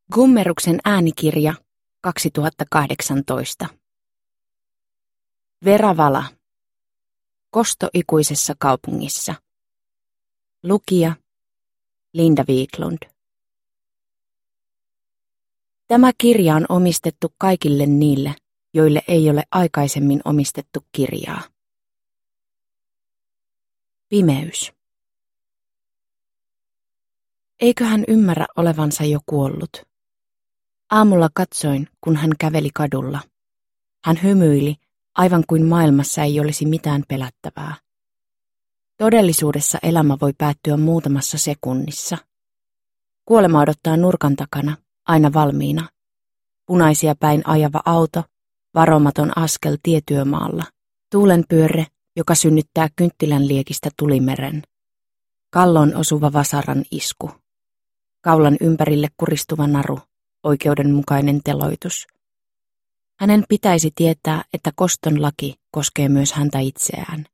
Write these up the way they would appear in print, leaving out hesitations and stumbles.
Gummeruksen äänikirja 2018. Veravala. Kosto ikuisessa kaupungissa. Lukija Linda Wiklund. Tämä kirja on omistettu kaikille niille, joille ei ole aikaisemmin omistettu kirjaa. Pimeys. Eikö hän ymmärrä olevansa jo kuollut? Aamulla katsoin, kun hän käveli kadulla. Hän hymyili, aivan kuin maailmassa ei olisi mitään pelättävää. Todellisuudessa elämä voi päättyä muutamassa sekunnissa. Kuolema odottaa nurkan takana, aina valmiina. Punaisia päin ajava auto, varomaton askel tietyömaalla, tuulenpyörre, joka synnyttää kynttilän liekistä tulimeren. Kalloon osuva vasaran isku. Kaulan ympärille kuristuva naru, oikeudenmukainen teloitus. Hänen pitäisi tietää, että koston laki koskee myös häntä itseään.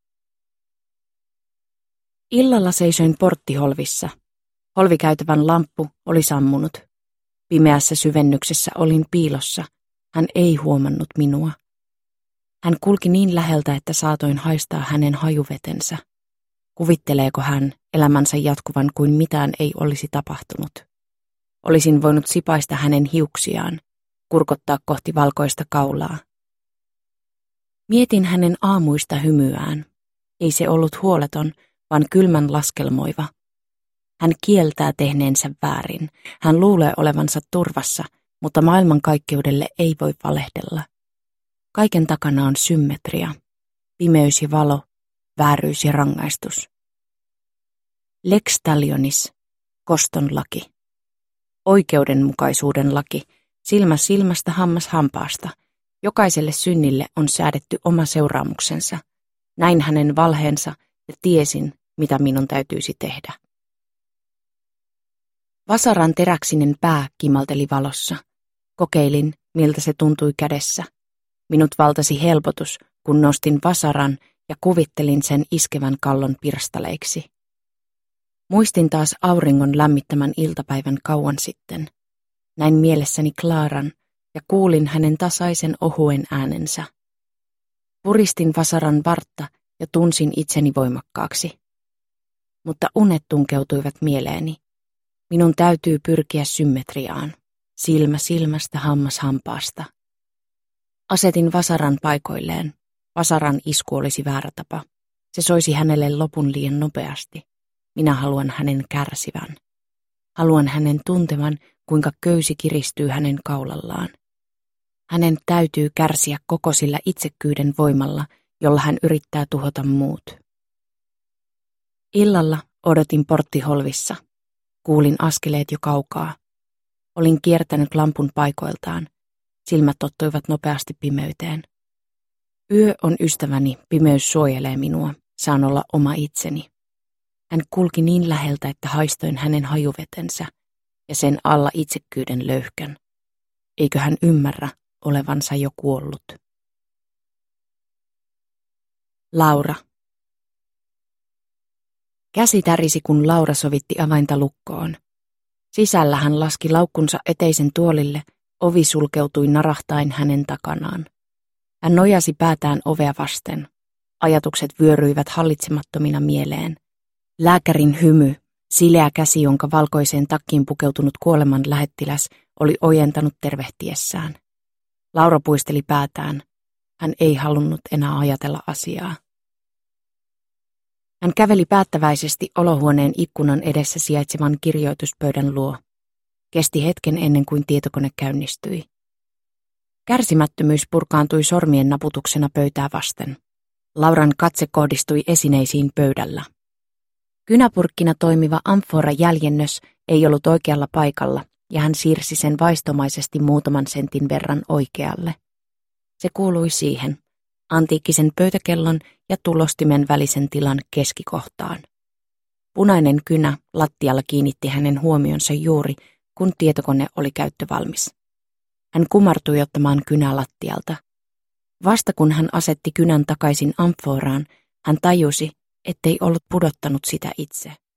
Illalla seisoin porttiholvissa. Holvikäytävän lamppu oli sammunut. Pimeässä syvennyksessä olin piilossa. Hän ei huomannut minua. Hän kulki niin läheltä, että saatoin haistaa hänen hajuvetensä. Kuvitteleeko hän elämänsä jatkuvan kuin mitään ei olisi tapahtunut? Olisin voinut sipaista hänen hiuksiaan, kurkottaa kohti valkoista kaulaa. Mietin hänen aamuista hymyään. Ei se ollut huoleton, vaan kylmän laskelmoiva. Hän kieltää tehneensä väärin. Hän luulee olevansa turvassa, mutta maailmankaikkeudelle ei voi valehdella. Kaiken takana on symmetria. Pimeys ja valo, vääryys ja rangaistus. Lex talionis, koston laki. Oikeudenmukaisuuden laki, silmä silmästä, hammas hampaasta. Jokaiselle synnille on säädetty oma seuraamuksensa. Näin hänen valheensa ja tiesin, mitä minun täytyisi tehdä. Vasaran teräksinen pää kimalteli valossa. Kokeilin, miltä se tuntui kädessä. Minut valtasi helpotus, kun nostin vasaran ja kuvittelin sen iskevän kallon pirstaleiksi. Muistin taas auringon lämmittämän iltapäivän kauan sitten. Näin mielessäni Klaaran ja kuulin hänen tasaisen ohuen äänensä. Puristin vasaran vartta ja tunsin itseni voimakkaaksi. Mutta unet tunkeutuivat mieleeni. Minun täytyy pyrkiä symmetriaan. Silmä silmästä, hammas hampaasta. Asetin vasaran paikoilleen. Vasaran isku olisi väärä tapa. Se soisi hänelle lopun liian nopeasti. Minä haluan hänen kärsivän. Haluan hänen tuntevan, kuinka köysi kiristyy hänen kaulallaan. Hänen täytyy kärsiä koko sillä itsekkyyden voimalla, jolla hän yrittää tuhota muut. Illalla odotin porttiholvissa. Kuulin askeleet jo kaukaa. Olin kiertänyt lampun paikoiltaan. Silmät tottuivat nopeasti pimeyteen. Yö on ystäväni, pimeys suojelee minua, saan olla oma itseni. Hän kulki niin läheltä, että haistoin hänen hajuvetensä ja sen alla itsekkyyden löyhkän. Eikö hän ymmärrä olevansa jo kuollut? Laura. Käsi tärisi, kun Laura sovitti avainta lukkoon. Sisällä hän laski laukkunsa eteisen tuolille, ovi sulkeutui narahtain hänen takanaan. Hän nojasi päätään ovea vasten. Ajatukset vyöryivät hallitsemattomina mieleen. Lääkärin hymy, sileä käsi, jonka valkoiseen takkiin pukeutunut kuoleman lähettiläs oli ojentanut tervehtiessään. Laura puisteli päätään. Hän ei halunnut enää ajatella asiaa. Hän käveli päättäväisesti olohuoneen ikkunan edessä sijaitsevan kirjoituspöydän luo. Kesti hetken ennen kuin tietokone käynnistyi. Kärsimättömyys purkaantui sormien naputuksena pöytää vasten. Lauran katse kohdistui esineisiin pöydällä. Kynäpurkkina toimiva amfora-jäljennös ei ollut oikealla paikalla, ja hän siirsi sen vaistomaisesti muutaman sentin verran oikealle. Se kuului siihen, antiikkisen pöytäkellon ja tulostimen välisen tilan keskikohtaan. Punainen kynä lattialla kiinnitti hänen huomionsa juuri, kun tietokone oli käyttövalmis. Hän kumartui ottamaan kynää lattialta. Vasta kun hän asetti kynän takaisin amforaan, hän tajusi, ettei ollut pudottanut sitä itse.